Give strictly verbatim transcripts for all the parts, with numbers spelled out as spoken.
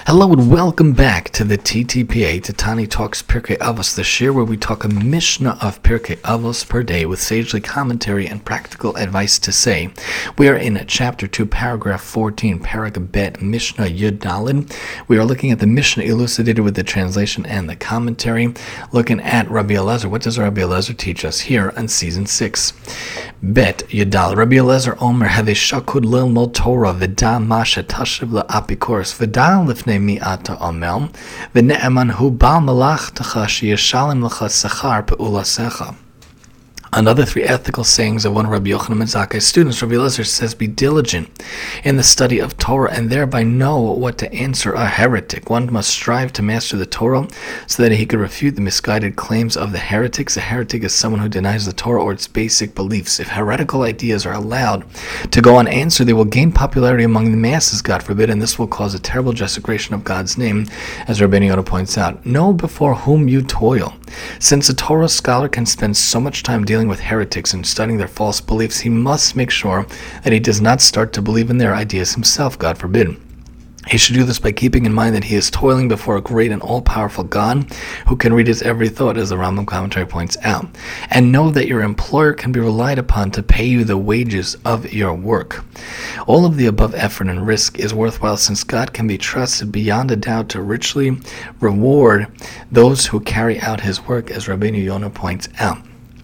Hello and welcome back to the T T P A, Titani Talks Pirkei Avos, the shir where we talk a Mishnah of Pirkei Avos per day with sagely commentary and practical advice to say. We are in chapter two, paragraph fourteen, Parak Bet, Mishnah Yud Daled. We are looking at the Mishnah elucidated with the translation and the commentary, looking at Rabbi Elazar. What does Rabbi Elazar teach us here on season six? Bet Yud Daled. Rabbi Elazar Omer Have Shakud Lilmod Torah V'da Masha Tashiv LaApikoros V'da Lifnei Mi'ata Amel V'ne'eman Hu Bal Malachtecha Sheyeshalem Lecha Sechar Pe'ulasecha. Another three ethical sayings of one of Rabbi Yochanan ben Zakkai's students. Rabbi Elazar says, be diligent in the study of Torah and thereby know what to answer a heretic. One must strive to master the Torah so that he could refute the misguided claims of the heretics. A heretic is someone who denies the Torah or its basic beliefs. If heretical ideas are allowed to go unanswered, they will gain popularity among the masses, God forbid, and this will cause a terrible desecration of God's name, as Rabbi Yoda points out. Know before whom you toil. Since a Torah scholar can spend so much time dealing with heretics and studying their false beliefs, he must make sure that he does not start to believe in their ideas himself, God forbid. He should do this by keeping in mind that he is toiling before a great and all-powerful God who can read his every thought, as the Rambam commentary points out. And know that your employer can be relied upon to pay you the wages of your work. All of the above effort and risk is worthwhile, since God can be trusted beyond a doubt to richly reward those who carry out his work, as Rabbeinu Yonah points out.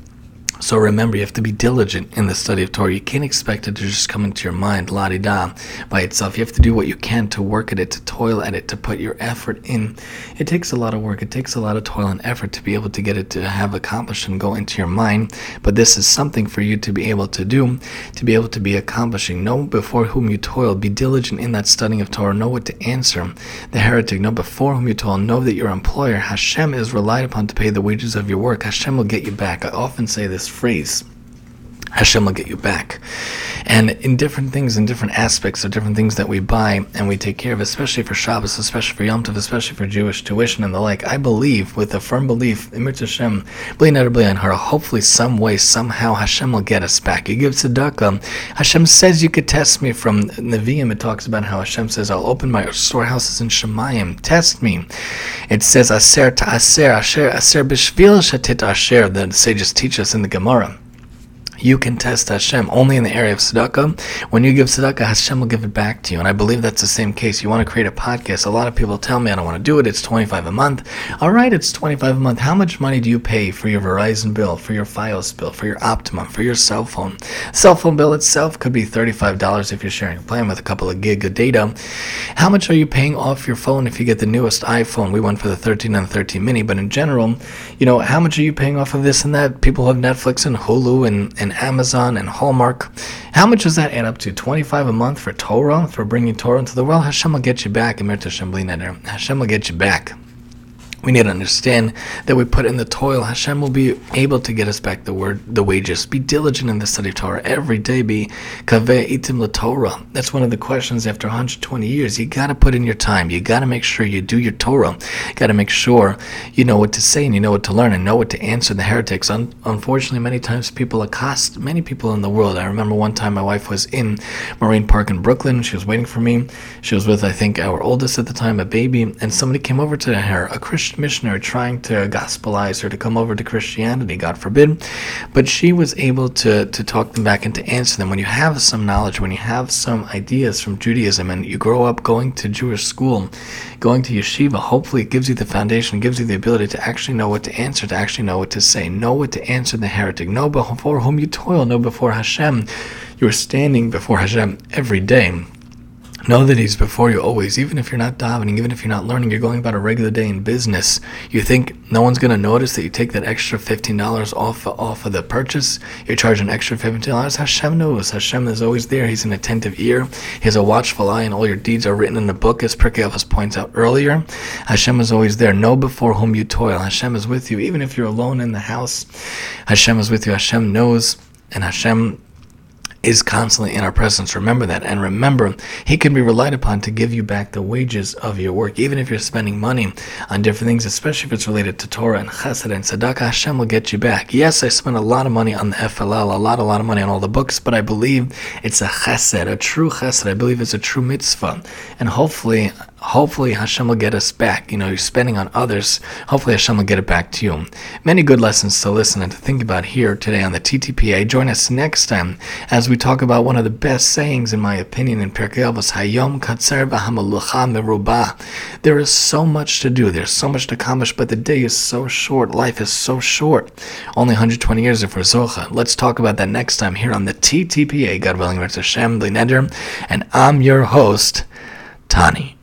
So remember, you have to be diligent in the study of Torah. You can't expect it to just come into your mind, la-di-da, by itself. You have to do what you can to work at it, to toil at it, to put your effort in. It takes a lot of work. It takes a lot of toil and effort to be able to get it to have accomplished and go into your mind. But this is something for you to be able to do, to be able to be accomplishing. Know before whom you toil. Be diligent in that studying of Torah. Know what to answer the heretic. Know before whom you toil. Know that your employer, Hashem, is relied upon to pay the wages of your work. Hashem will get you back. I often say this phrase, Hashem will get you back. And in different things, in different aspects of different things that we buy and we take care of, especially for Shabbos, especially for Yom Tov, especially for Jewish tuition and the like, I believe, with a firm belief, in Hashem, hopefully some way, somehow, Hashem will get us back. You give tzedakah, Hashem says you could test me. From Nevi'im, it talks about how Hashem says, I'll open my storehouses in Shemayim, test me. It says, Aser ta'aser, Asher, Aser b'shvil shatit asher, the sages teach us in the Gemara. You can test Hashem only in the area of tzedakah. When you give tzedakah, Hashem will give it back to you. And I believe that's the same case. You want to create a podcast. A lot of people tell me, I don't want to do it. It's twenty-five a month. All right, it's twenty-five a month. How much money do you pay for your Verizon bill, for your Fios bill, for your Optimum, for your cell phone? Cell phone bill itself could be thirty-five dollars if you're sharing a plan with a couple of gig of data. How much are you paying off your phone if you get the newest iPhone? We went for the thirteen and the thirteen mini, but in general, you know, how much are you paying off of this and that? People have Netflix and Hulu and, and Amazon and Hallmark. How much does that add up to? twenty-five a month for Torah, for bringing Torah into the world? Hashem will get you back. Hashem will get you back. We need to understand that we put in the toil. Hashem will be able to get us back the word, the wages. Be diligent in the study of Torah every day. Be kaveh itim l'Torah. That's one of the questions after one hundred twenty years. You got to put in your time. You got to make sure you do your Torah. You got to make sure you know what to say and you know what to learn and know what to answer the heretics. Un- unfortunately, many times people accost many people in the world. I remember one time my wife was in Marine Park in Brooklyn. She was waiting for me. She was with, I think, our oldest at the time, a baby, and somebody came over to her, a Christian missionary, trying to gospelize her to come over to Christianity, God forbid. But she was able to, to talk them back and to answer them. When you have some knowledge, when you have some ideas from Judaism and you grow up going to Jewish school, going to yeshiva, hopefully it gives you the foundation, gives you the ability to actually know what to answer, to actually know what to say, know what to answer the heretic, know before whom you toil, know before Hashem. You're standing before Hashem every day. Know that he's before you always. Even if you're not davening, even if you're not learning, you're going about a regular day in business. You think no one's going to notice that you take that extra fifteen dollars off, off of the purchase? You're charging an extra fifteen dollars? Hashem knows. Hashem is always there. He's an attentive ear. He has a watchful eye, and all your deeds are written in the book, as Pirkei Avos points out earlier. Hashem is always there. Know before whom you toil. Hashem is with you. Even if you're alone in the house, Hashem is with you. Hashem knows, and Hashem is constantly in our presence. Remember that. And remember, he can be relied upon to give you back the wages of your work. Even if you're spending money on different things, especially if it's related to Torah and Chesed and Tzedakah, Hashem will get you back. Yes, I spent a lot of money on the F L L, a lot, a lot of money on all the books, but I believe it's a Chesed, a true Chesed. I believe it's a true mitzvah. And hopefully, hopefully Hashem will get us back. You know, you're spending on others. Hopefully Hashem will get it back to you. Many good lessons to listen and to think about here today on the T T P A. Join us next time as we talk about one of the best sayings, in my opinion, in Pirkei Avos, Hayom Katzer v'Hamalucha Merubah. There is so much to do. There's so much to accomplish, but the day is so short. Life is so short. Only one hundred twenty years if we're Zocha. Let's talk about that next time here on the T T P A. God willing, Hashem, B'nei Neder. And I'm your host, Tani.